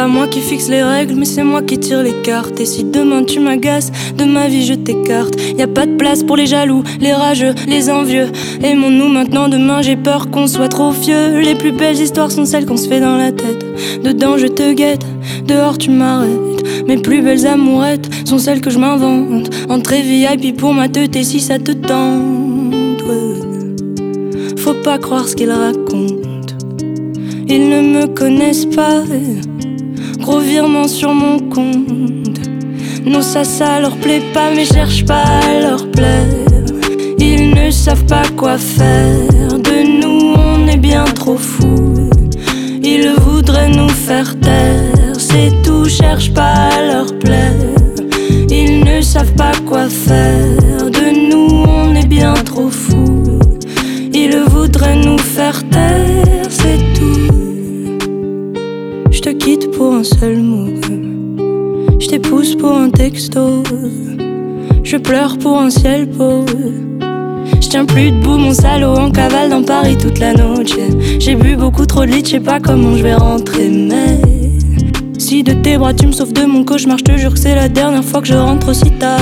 pas moi qui fixe les règles, mais c'est moi qui tire les cartes. Et si demain tu m'agaces, de ma vie je t'écarte. Y a pas de place pour les jaloux, les rageux, les envieux. Aimons-nous maintenant, demain j'ai peur qu'on soit trop vieux. Les plus belles histoires sont celles qu'on se fait dans la tête. Dedans je te guette, dehors tu m'arrêtes. Mes plus belles amourettes sont celles que je m'invente. Entrée VIP pour ma teute et si ça te tente, ouais. Faut pas croire ce qu'ils racontent. Ils ne me connaissent pas. Gros virement sur mon compte. Non ça leur plaît pas, mais cherche pas à leur plaire. Ils ne savent pas quoi faire. De nous on est bien trop fous. Ils voudraient nous faire taire. C'est tout, cherche pas à leur plaire. Ils ne savent pas quoi faire. De nous on est bien trop fous. Ils voudraient nous faire taire. C'est tout. Je te quitte pour un seul mot. Je t'épouse pour un texto. Je pleure pour un ciel pauvre. Je tiens plus debout mon salaud, en cavale dans Paris toute la noche. J'ai bu beaucoup trop de litres, je sais pas comment je vais rentrer. Mais si de tes bras tu me sauves de mon cauchemar, je te jure que c'est la dernière fois que je rentre aussi tard.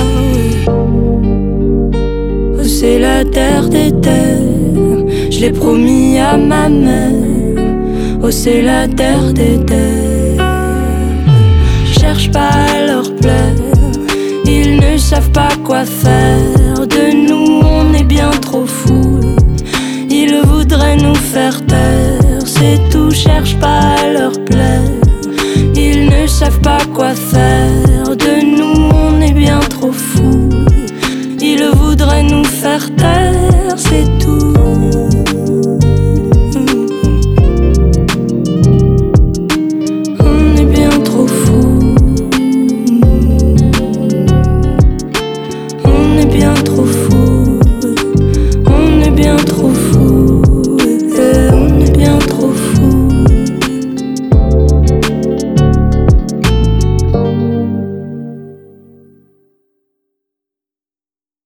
Oh, c'est la terre des terres, je l'ai promis à ma mère. Oh c'est la terre des terres. Cherche pas à leur plaire. Ils ne savent pas quoi faire. De nous on est bien trop fous. Ils voudraient nous faire taire. C'est tout, cherche pas à leur plaire. Ils ne savent pas quoi faire. De nous on est bien trop fous. Ils voudraient nous faire taire.